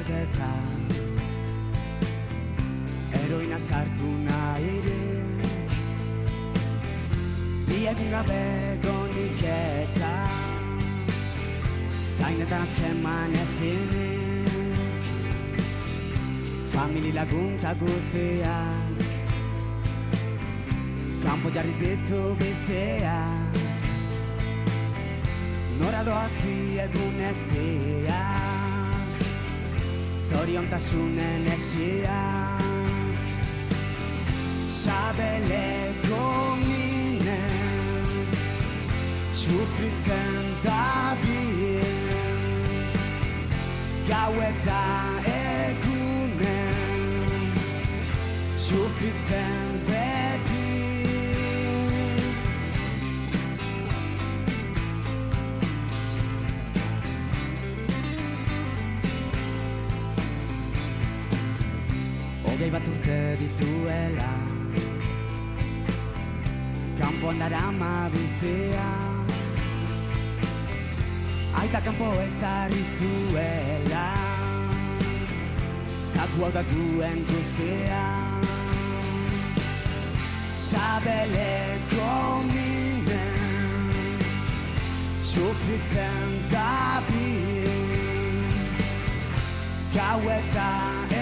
eta heroina sartu nahirik Biegun gabe gonik eta zainetan atxeman ezinik Famili lagunta guztiak Kampo jarri ditu biztiak Nora doatzi egun eztiak Zoriontasunen esiak Sabeleko minen Sufritzen dabil Gau eta egunen Sufritzen beti Hogei bat urte dituela Kampoan darama bizia Aita kanpo ez darri zuela Zaku hau da duen guzia Sabeleko minez Sufritzen dabil Gau eta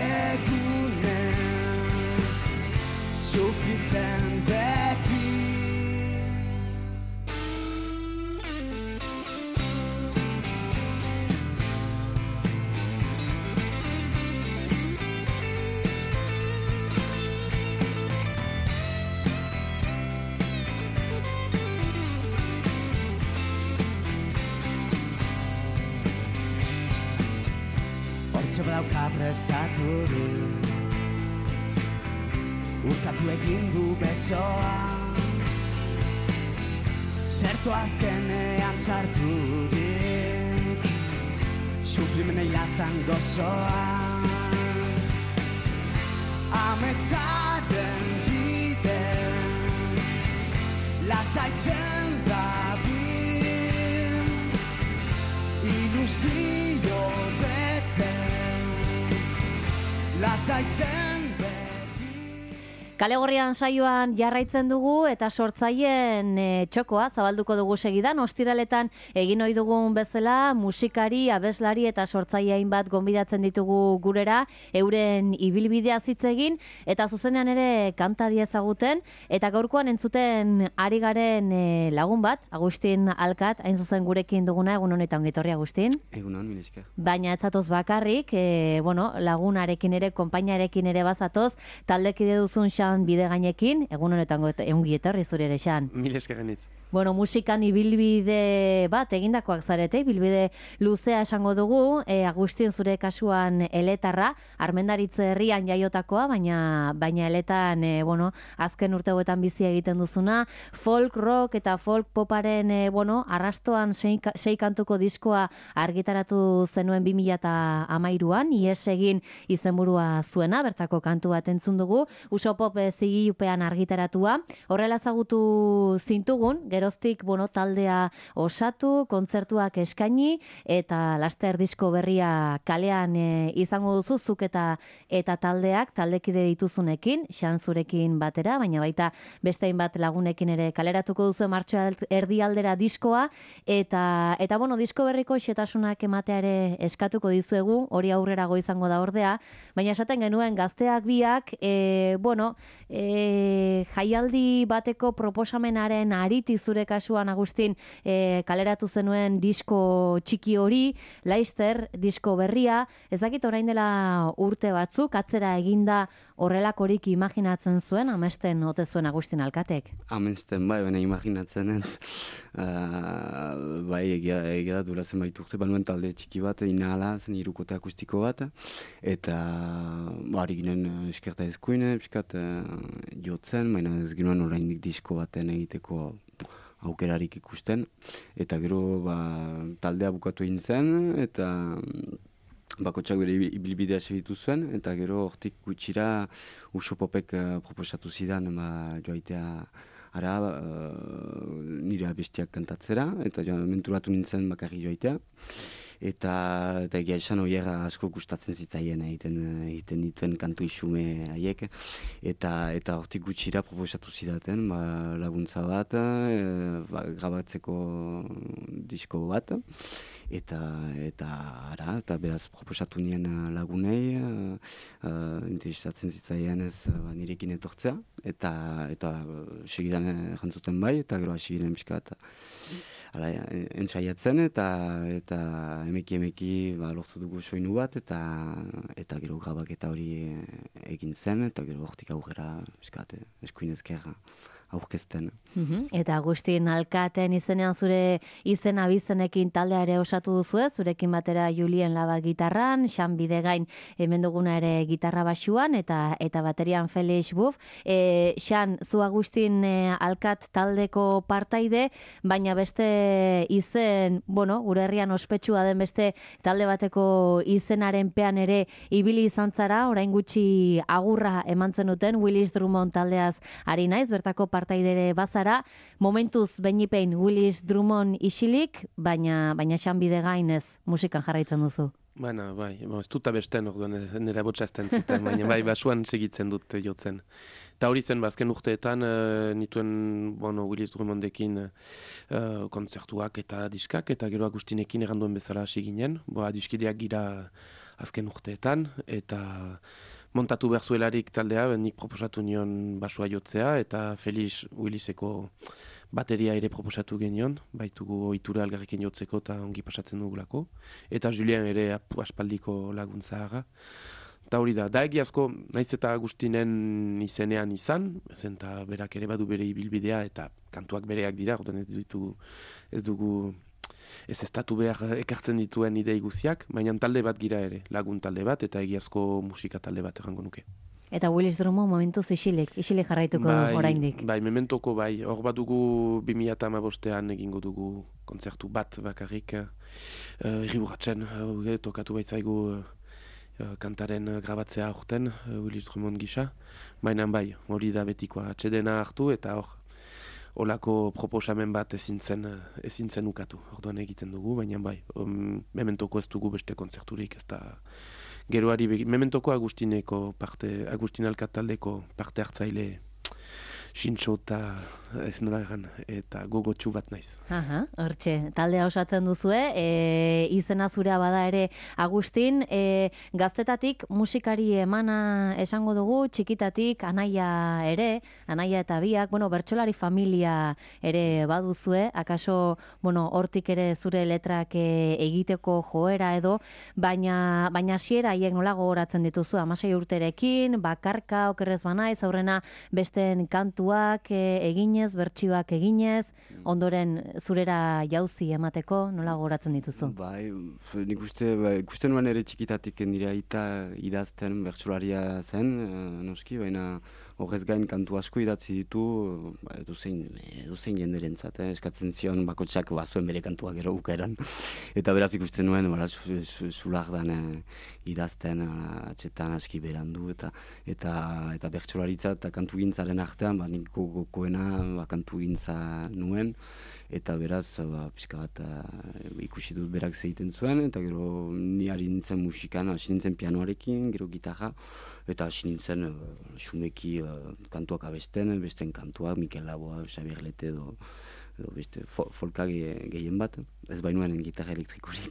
egunez Sufritzen beti Badauka prestaturik Urkatu egin du besoa Zertu azkenean txarturik Sufrimenei lastan gozoa Ametsaren bidez Lasaitzen dabil Ilusio betzen Lasaitzen beti Kale Gorrian saioan jarraitzen dugu eta sortzaileen txokoa zabalduko dugu segidan. Ostiraletan egin ohi dugun bezala musikari, abeslari eta sortzaile hainbat gonbidatzen ditugu gurera, euren ibilbidea hitz egin eta zuzenean ere kanta diezaguten eta gaurkoan entzuten ari garen lagun bat, Agustin Alkat, hain zuzen gurekin duguna. Egun honetan ongi etorri, Agustin. Egunon, mila esker. Baina ez zatoz bakarrik, lagunarekin ere, konpainarekin ere bazatoz, taldekide duzun bide gainekin, egun honetan ongi etorri zure ere xan. Mila esker genitz. Bueno, musikan ibilbide bat egindakoak zarete, ibilbide luzea esango dugu, Agustin zure kasuan eletarra, Armendaritze herrian jaiotakoa, baina eletan, azken urte hauetan bizi egiten duzuna, folk rock eta folk poparen, arrastoan sei kantuko diskoa argitaratu zenuen 2013an, ies egin izenburua zuena, bertako kantu bat entzun dugu, Uso Pop zigilupean argitaratua, horrela ezagutu zintugun, geroztik taldea osatu, kontzertuak eskaini eta laster disko berria kalean izango duzu zuk eta taldekide dituzunekin, xan zurekin batera, baina baita beste hainbat lagunekin ere kaleratuko duzu martxoa erdialdera diskoa eta disko berriko xetasunak ematea ere eskatuko dizuegu, hori aurrerago izango da ordea, baina esaten genuen gazteak biak, jaialdi bateko proposamenaren ariti zure kasuan, Agustin, kaleratu zenuen disko txiki hori, Laister disko berria, ez dakit orain dela urte batzuk, atzera eginda horrelakorik imaginatzen zuen, amesten ote zuen Agustin Alkatek? Amesten, baina imaginatzen ez. Egia durazen baitu urte, banuen talde txiki bat, inahala, zen irukote akustiko bat, eta harri ginen eskerta ezkuine, piskat jotzen, baina ez ginen oraindik disko baten egiteko aukerarik ikusten, eta gero taldea bukatu egin zen, eta bakotxak bere ibilbidea segitu zuen, eta gero hortik gutxira Uso Popek proposatu zidan joaitea nire abestiak kantatzera, eta menturatu nintzen bakarri joaitea. eta egia esan horiek asko gustatzen zitzaien egiten dituen kantu isume haiek, eta hortik gutxira proposatu zidaten laguntza bat, grabatzeko disko bat, eta beraz proposatu nien lagunei, interesatzen zitzaien ez nirekin etortzea, eta segidan jantzuten bai, eta gero hasi ginen pixkat entzaiatzen, eta emeki lortu dugu soinu bat, eta gero grabaketa hori egin zen, eta gero hortik aurrera pixkat eskuinezker aurkezten. Eta Agustin Alkaten izenean zure izen abizenekin taldea ere osatu duzue, zurekin batera Julien Laba gitarran, Xan Bidegain hemen duguna ere gitarra basuan, eta baterian Felix Buf. Xan, zu Agustin Alkat taldeko partaide, baina beste izen, gure herrian ospetsua den beste talde bateko izenaren pean ere ibili izan zara, orain gutxi agurra eman zenuten, Willis Drummond taldeaz ari naiz, bertako partaidere bazara, momentuz beinipein Willis Drummond isilik, baina Xan Bidegain ez musikan jarraitzen duzu. Baina, ez dut abesten, orduan nire botxa ezten ziten, baina basuan segitzen dut jotzen. Eta hori zen, azken urteetan nituen Willis Drummondekin kontzertuak eta diskak, eta gero Agustinekin erranduen bezala hasi ginen, diskideak gira azken urteetan, eta montatu behar zuelarik taldea, nik proposatu nion basua jotzea, eta Felix Williseko bateria ere proposatu genion, baitugu ohitura algarrekin jotzeko eta ongi pasatzen dugulako. Eta Julien ere aspaldiko laguntza aga. Eta hori da egiazko, naiz eta Agustinen izenean izan, eta berak ere badu bere ibilbidea, eta kantuak bereak dira, orduan ez dugu ez estatu behar ekartzen dituen idei guziak, baina talde bat gira ere, lagun talde bat, eta egiazko musika talde bat errango nuke. Eta Willis Drummond momentuz isilik jarraituko oraindik. Bai, mementoko bai, hor bat dugu 2015ean egingo dugu kontzertu bat bakarrik, Irriburratzen, tokatu baitzaigu kantaren grabatzea aurten, Willis Drummond gisa, baina bai, hori da betikoa, atsedena hartu eta hor, olako proposamen bat ezin zen ukatu, orduan egiten dugu, baina bai, mementoko ez dugu beste kontzerturik, ez da geroari mementoko Agustin Alkat taldeko parte hartzaile sintxo eta ez nola egan, eta gogotsu bat naiz. Hortxe, taldea osatzen duzue, izena zurea bada ere Agustin, gaztetatik musikari emana esango dugu, txikitatik anaia eta biak, bertsolari familia ere baduzue, akaso, hortik ere zure letrak egiteko joera edo, baina hasiera haiek nola gogoratzen dituzu, 16 urterekin, bakarka, okerrez banaiz, aurrena besten kantuak eginez, bertsioak eginez, ondoren zurera jauzi emateko, nola gogoratzen dituzu? Bai, nik ikusten nuen ere txikitatik nire aita idazten bertsolaria zen, noski, baina horrez gain kantu asko idatzi ditu, edozein jenderentzat, eskatzen zion bakotxak bazuen bere kantuak gero bukaeran. Eta beraz ikusten nuen, zulardan idazten atxetan aski berandu, eta bertsolaritza eta kantu gintzaren artean, nik gokoena kantu gintza nuen, eta beraz, pixka bat ikusi dut berak zeiten zuen, eta gero ni ari nintzen musikan, hasi nintzen pianoarekin, gero gitarra, eta hasi nintzen xumeki kantuak abesten, besten kantuak, Mikel Laboa, Xabier Lete edo beste folka gehien bat, ez bainuen gitarra elektrikorik.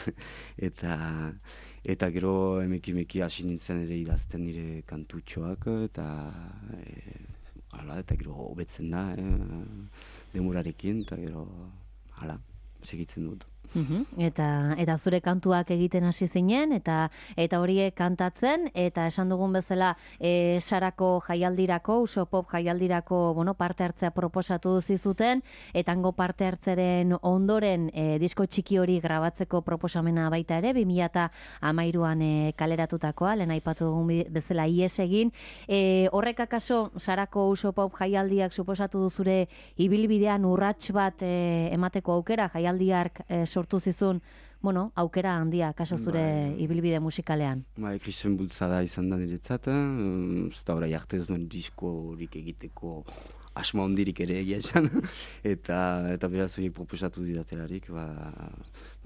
Eta gero emeki hasi nintzen ere idazten nire kantutxoak, eta gero hobetzen da, demorarekin, eta gero segitzen dut. Eta zure kantuak egiten hasi zinen, eta horiek kantatzen, eta esan dugun bezala Sarako jaialdirako, Uso Pop jaialdirako parte hartzea proposatu zizuten, eta hango parte hartzeren ondoren disko txiki hori grabatzeko proposamena baita ere, 2013an kaleratutakoa, lehen aipatu dugun bezala ies egin. Horrek akaso Sarako Uso Pop jaialdiak suposatu du zure ibilbidean urrats bat emateko aukera, jaialdiak sortu zizun, aukera handia, kaso zure ibilbide musikalean. Kristuen bultzada izan da niretzat, ez da horai arte ez duen disko horik egiteko asma hondirik ere egia esan, eta beraz horiek proposatu didatelarik,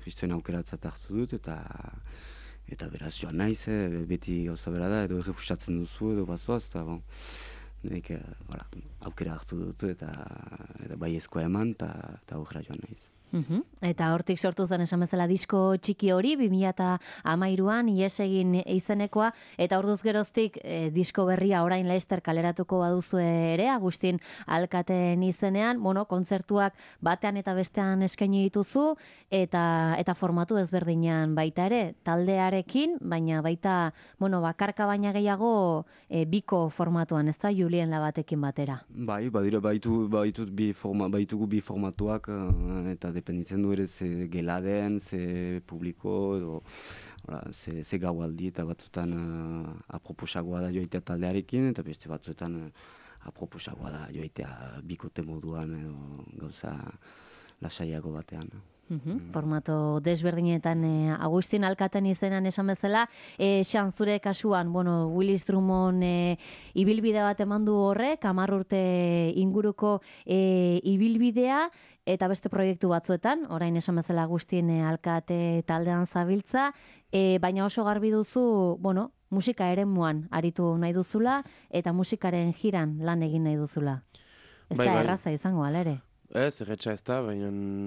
kristuen aukeratzat hartu dut, eta beraz joan naiz, beti gauza bera da, edo errefusatzen duzu, edo bazoaz, eta bon, nik aukera hartu dut, eta bai ezkoa eman, eta aurrera joan naiz. Eta hortik sortu zen esan bezala disko txiki hori, 2013an ies egin izenekoa, eta orduz geroztik disko berria orain Laster kaleratuko baduzu ere, Agustin Alkaten izenean, kontzertuak batean eta bestean eskaini dituzu, eta formatu ezberdinan baita ere, taldearekin, baina baita, bakarka baina gehiago biko formatuan, ez da, Julien Labatekin batera. Bai, baitugu bi formatuak, eta dependitzen du ere ze geladen, ze publiko, edo ze gaualdi, eta batzutan aproposagoa da joitea taldearekin, eta beste batzuetan aproposagoa da joitea bikote moduan, edo gauza lasaiago batean. Formato desberdinetan Agustin Alkaten izenan esan bezala, Xan zure kasuan, Willis Drummond ibilbide bat eman du horrek, 10 urte inguruko ibilbidea, eta beste proiektu batzuetan, orain esan bezala Agustin Alkate taldean zabiltza, baina oso garbi duzu, musika eremuan aritu nahi duzula, eta musikaren jiran lan egin nahi duzula. Ez da erraza izango, ala ere? Ez, erretxa ez da, baina,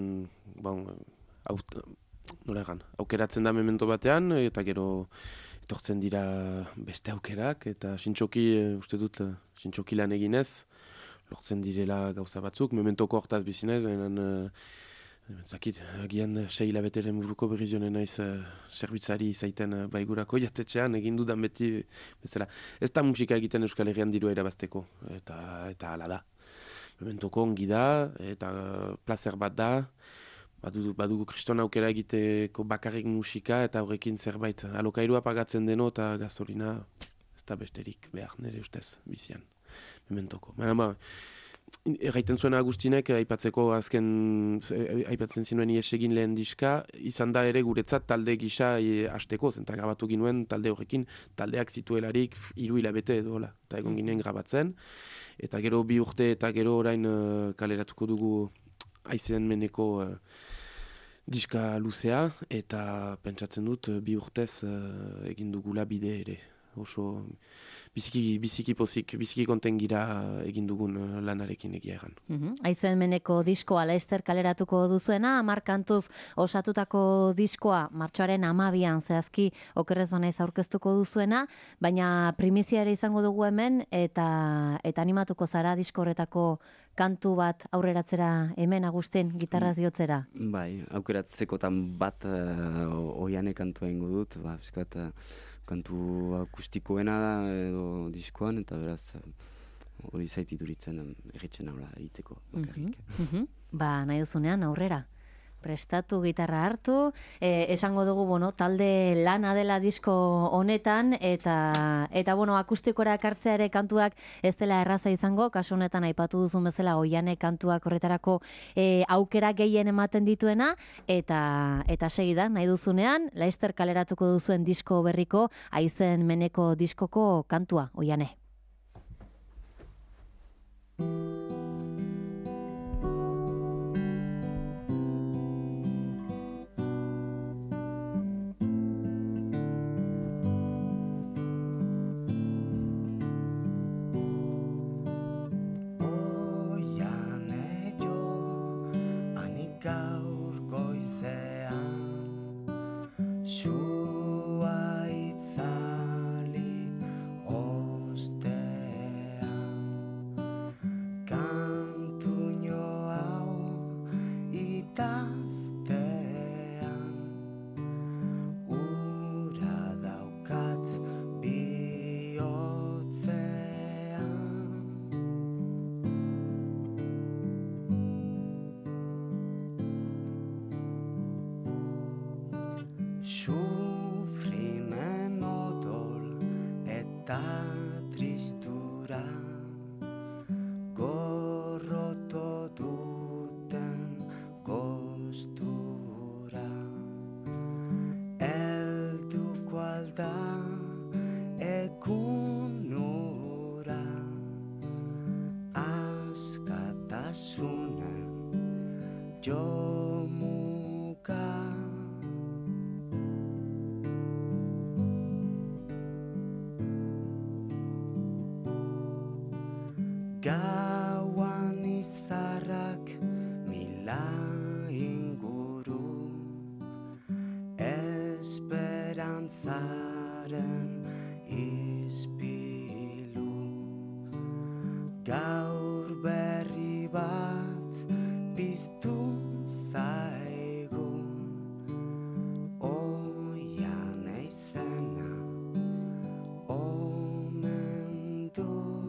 aukeratzen da memento batean, eta gero etortzen dira beste aukerak, eta uste dut, sintxoki lan eginez, lortzen direla gauza batzuk, mementoko hortaz bizinez, baina, agian 6 hilabeteren buruko berrizionen naiz zerbitzari izaiten baigurako jatetxean, egin dudan beti bezala. Ez da musika egiten Euskal Herrian dirua irabazteko, eta hala da. Mementoko ongi da, eta placer bat da, badugu kriston aukera egiteko bakarrik musika, eta horrekin zerbait alokairua pagatzen deno, eta gasolina ez da besterik behar nire ustez bizian, mementoko. Erraiten zuen Agustinek, aipatzen zinuen ies egin lehen diska, izan da ere guretzat talde gisa hasteko, zenta grabatu ginuen talde horrekin, taldeak zituelarik 3 hilabete edo, eta egon ginen grabatzen, eta gero 2 urte eta gero orain kaleratuko dugu aizen meneko diska luzea, eta pentsatzen dut 2 urtez egin dugula bide ere. Oso biziki pozik, biziki konten gira egin dugun lanarekin egia egan. Aizen meneko diskoa Laster kaleratuko duzuena, 10 kantuz osatutako diskoa martxoaren 12an zehazki okerrez banaiz aurkeztuko duzuena, baina primizia ere izango dugu hemen, eta animatuko zara disko horretako kantu bat aurreratzera hemen, Agustin, gitarraz jotzera? Bai, aukeratzekotan bat oiane kantua ingo dut, bizkat kantu akustikoena da edo diskoan, eta beraz hori zaitiduritzen erritzen haula egiteko bakarrik. Nahi duzunean aurrera. Prestatu gitarra hartu, esango dugu, talde lana dela disko honetan, eta akustikora ekartzea ere kantuak ez dela erraza izango, kasu honetan aipatu duzun bezala oiane kantuak horretarako aukera gehien ematen dituena, eta segida, nahi duzunean, Laster kaleratuko duzuen disko berriko, aizen meneko diskoko kantua, oiane. Jomuka zaren ispilu. Gaur berri bat piztu zaigu, oia naizena omen du.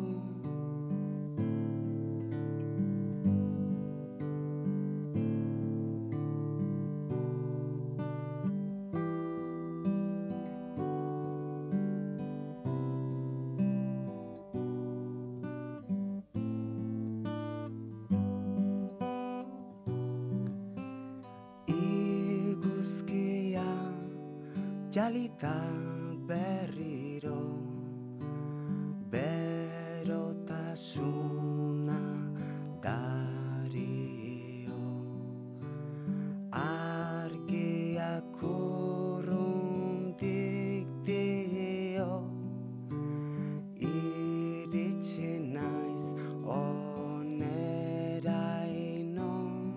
Jalita berriro, berotasuna dario, argiak urrundik dio, iritsi naiz oneraino.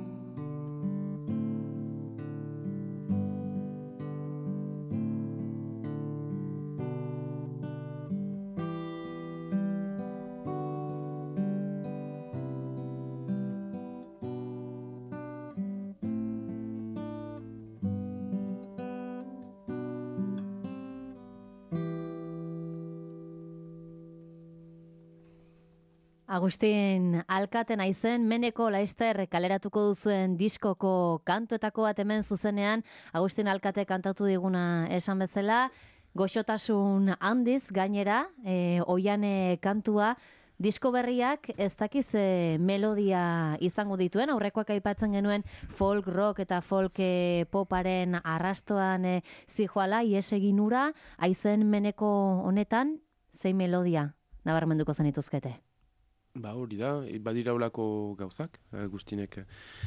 Agustin Alkate naizen Meneko Laster kaleratuko duzuen diskoko kantuetako bat hemen zuzenean. Agustin Alkate kantatu diguna esan bezala, goxotasun handiz gainera, oiane kantua, disko berriak ez dakiz melodia izango dituen, aurrekoak aipatzen genuen folk rock eta folk poparen arrastoan zijoala, ies egin ura, aizen Meneko honetan, zein melodia nabarmenduko zenituzkete? Ba hori da, badira olako gauzak, Agustinek.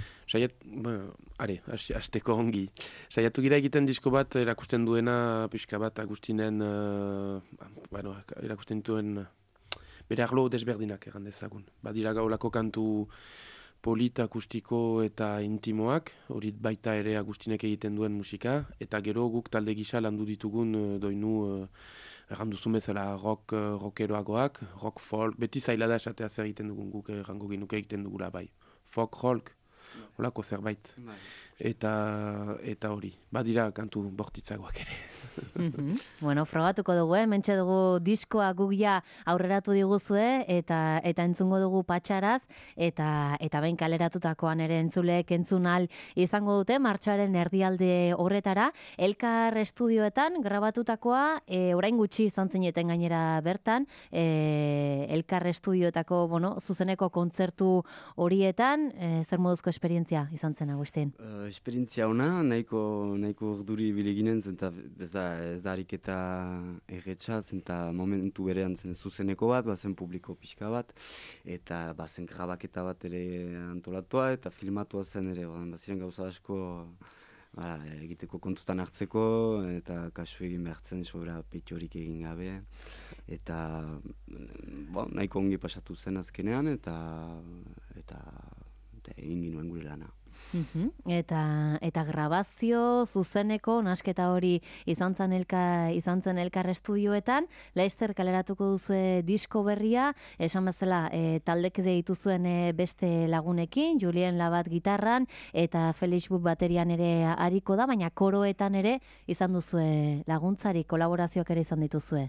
Hasteko ongi. Saiatu gira egiten disko bat erakusten duena pixka bat Agustinen, erakusten duen bere arlo desberdinak egan dezagun. Badira olako kantu polit, akustiko eta intimoak, hori baita ere Agustinek egiten duen musika, eta gero guk talde gisa landu ditugun doinu erranduzun bezala rockeroagoak, rock folk, beti zaila da esatea zer egiten dugun guk errango genuke egiten dugula bai. Folk, rock, holako zerbait. Eta hori, badira kantu bortitzagoak ere. Bueno, frogatuko dugu, mentxe dugu diskoa gugia aurreratu diguzue, eta entzungo dugu patxaraz, eta behin kaleratutakoan ere entzuleek entzun ahal izango dute, martxoaren erdialde horretara. Elkar estudioetan grabatutakoa, orain gutxi izan zineten gainera bertan, Elkar estudioetako, zuzeneko kontzertu horietan, zer moduzko esperientzia izan zen, Agustin? Esperientzia ona, nahiko urduri bileginen zen, ez da ariketa erretxa, zen momentu berean zen zuzeneko bat, bazen publiko pixka bat, eta bazen grabaketa bat ere antolatua, eta filmatua zen ere, baziren gauza asko egiteko kontutan hartzeko, eta kasu egin behartzen, sobera petxorik egin gabe, eta nahiko ongi pasatu zen azkenean, eta egin ginuen gure lana. Eta grabazio zuzeneko nasketa hori izan zen Elkar estudioetan, Laster kaleratuko duzue disko berria, esan bezala taldek deitu zuen beste lagunekin, Julien Labat gitarran eta Felix Buch baterian ere ariko da, baina koroetan ere izan duzue laguntzari, kolaborazioak ere izan dituzue.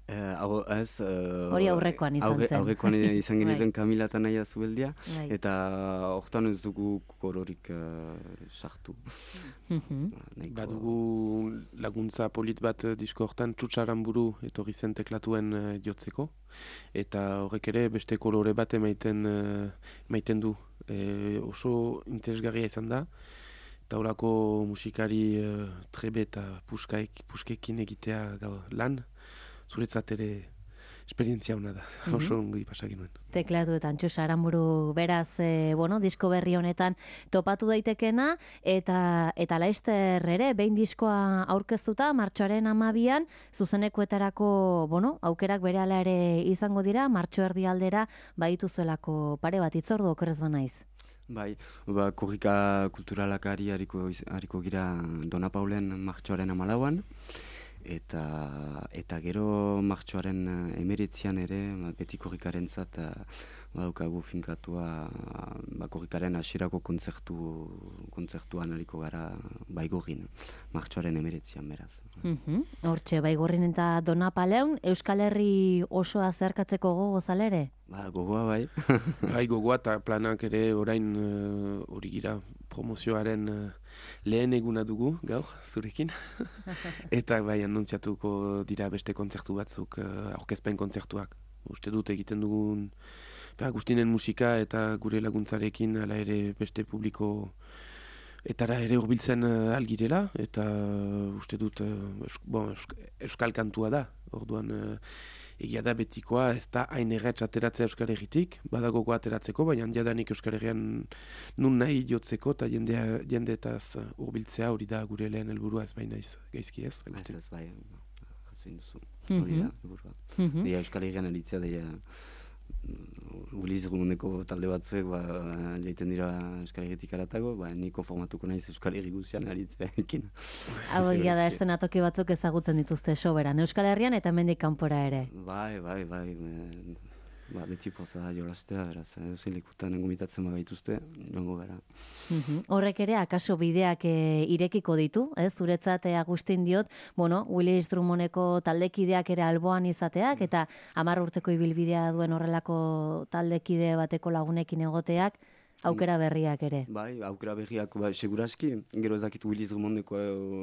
Hori aurrekoan izan zen. Aurrekoan izan genituen Kamila eta Naia Zubeldia, eta hortan ez dugu kororik sartu. Badugu laguntza polit bat disko hortan, Txutxaramburu etorri zen teklatuen jotzeko, eta horrek ere beste kolore bat emaiten du. Oso interesgarria izan da, eta horako musikari trebe eta puskekin egitea lan, zuretzat ere esperientzia hona da, oso ongi pasaginuen. Teklatuetan Txus Aramburu beraz, disko berri honetan topatu daitekena, eta Laster ere, behin diskoa aurkeztuta, martxoaren 12an, zuzenekoetarako, aukerak berehala ere izango dira, martxo erdialdera badituzuelako pare bat itzordu okerrez banaiz. Bai, korrika kulturalak hariko gira Dona Paulen martxoaren 14an, eta gero martxoaren 19an ere, beti korrikarentzat badaukagu finkatua korrikaren hasierako kontzertuan ariko gara Baigorrin, martxoaren 19an beraz. Hortxe, Baigorrin eta Donapaleun, Euskal Herri osoa zeharkatzeko gogo zalere? Gogoa bai. Bai, gogoa eta planak ere orain hori gira promozioaren lehen eguna dugu gaur zurekin. Eta bai, anuntziatuko dira beste kontzertu batzuk, aurkezpen kontzertuak. Uste dut egiten dugun Agustinen musika eta gure laguntzarekin hala ere beste publiko etara ere hurbiltzen algirela, eta uste dut euskal kantua da. Orduan egia da betikoa, ez da hain erretz ateratzea Euskal Herritik, badagoko ateratzeko, baina jadanik Euskal Herrian nun nahi jotzeko eta jendeetaz hurbiltzea hori da gure lehen helburua, ez baina gaizki ez. Ez bai, jatzein duzu. Hori da, helburua. Euskal Herrian elitzea, Uliz Rumondeko talde batzuek jaiten dira Euskal Herritik aratago, niko formatuko naiz Euskal Herri guzian aritzeekin. Hau egia da, eszenatoki batzuk ezagutzen dituzte soberan, Euskal Herrian eta hemendik kanpora ere. Bai, beti poza jolastea, beraz, zein lekutan engomitatzen bagaituzte, joango gara. Horrek ere, akaso bideak irekiko ditu, zuretzat Agustin diot, Willis Drummondeko taldekideak ere alboan izateak, eta 10 urteko ibilbidea duen horrelako taldekide bateko lagunekin egoteak, aukera berriak ere. Bai, aukera berriak, seguraski, gero ez dakit Willis Drummondeko,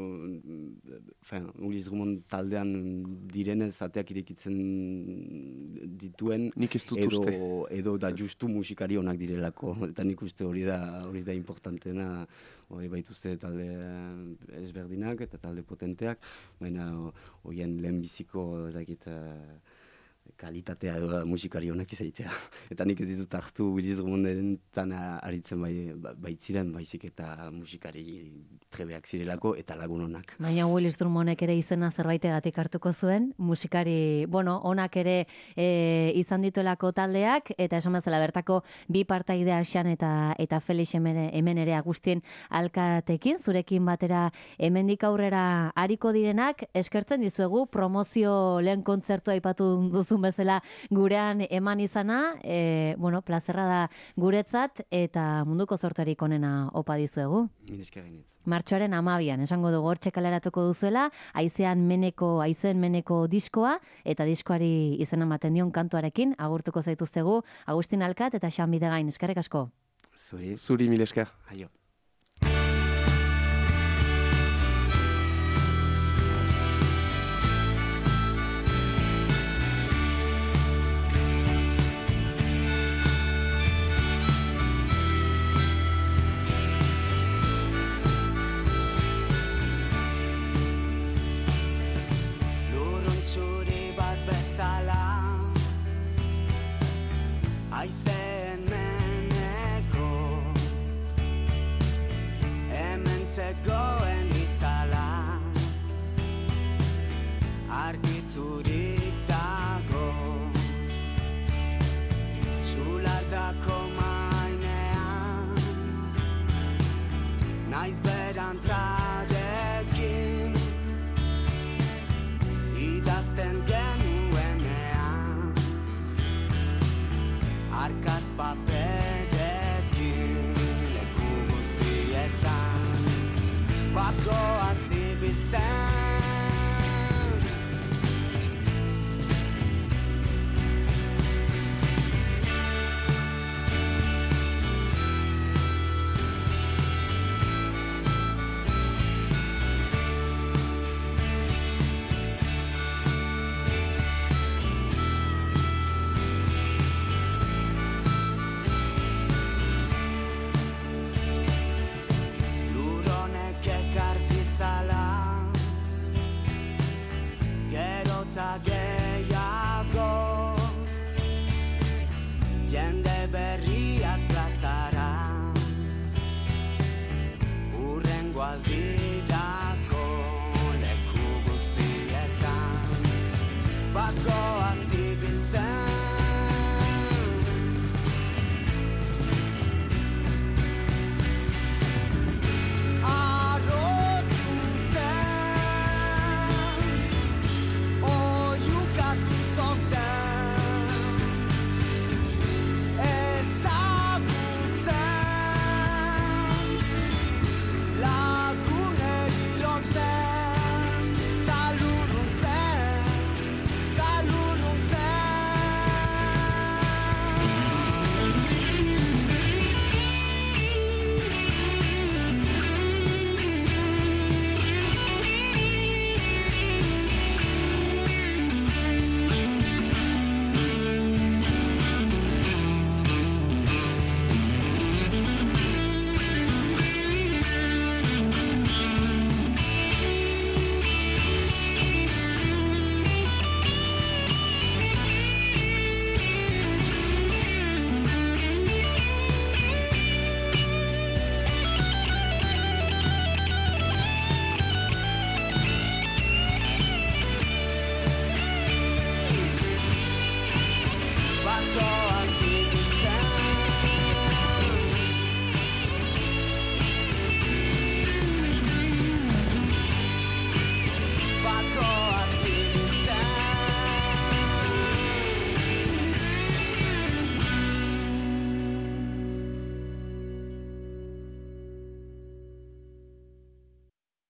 Willis Drummond taldean direnez ateak irekitzen dituen, nik ez dut uste. Edo da justu musikari onak direlako, eta nik uste hori da importantena, hori baituzte talde ezberdinak eta talde potenteak, baina horien lehenbiziko ez dakit kalitatea edo musikari honak izaitea. Eta nik ez ditut hartu Willis Drummondetan aritzen baitziren, baizik eta musikari trebeak zirelako eta lagun honak. Baina Willis Drummondek ere izena zerbaitegatik hartuko zuen, musikari, onak ere izan dituelako taldeak, eta esan bezala bertako bi partaidea Xan eta Felix hemen ere Agustin alkatekin, zurekin batera hemendik aurrera ariko direnak, eskertzen dizuegu promozio lehen kontzertua aipatu duzu bezala gurean eman izana, plazerra da guretzat eta munduko zortarik onena opa dizuegu. Martxoaren 12an, esango dugu hortxe kaleratuko duzuela, haizen meneko diskoa, eta diskoari izena ematen dion kantuarekin, agurtuko zaituztegu, Agustin Alkat eta Xan Bidegain, eskerrik asko. Zuri mil esker. Aio. Haizen meneko hemen zegoen itzala argiturik dago zulardako mainean naiz berantarekin idazten genuenean arkatz paperekin leku guztietan bakoa zibiltzen gehiago jende berriak plazara urrengo aldi